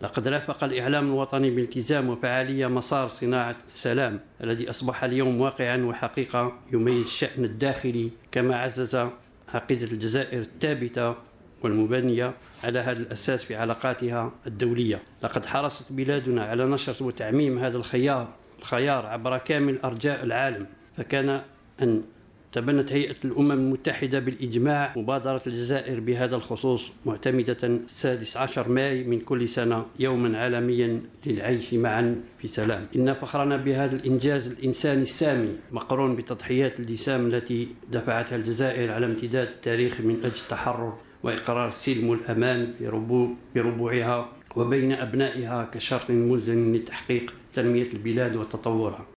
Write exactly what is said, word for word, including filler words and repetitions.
لقد رافق الإعلام الوطني بالتزام وفعالية مسار صناعة السلام الذي أصبح اليوم واقعا وحقيقة يميز الشأن الداخلي، كما عزز عقيدة الجزائر الثابتة والمبنية على هذا الأساس في علاقاتها الدولية. لقد حرصت بلادنا على نشر وتعميم هذا الخيار الخيار عبر كامل أرجاء العالم، فكان أن تبنت هيئة الأمم المتحدة بالإجماع مبادرة الجزائر بهذا الخصوص، معتمدة السادس عشر ماي من كل سنة يوما عالميا للعيش معا في سلام. إن فخرنا بهذا الإنجاز الإنساني السامي مقرون بتضحيات الجسام التي دفعتها الجزائر على امتداد التاريخ من أجل التحرر وإقرار السلم والأمان في ربوع بربوعها وبين أبنائها كشرط ملزم لتحقيق تنمية البلاد وتطورها.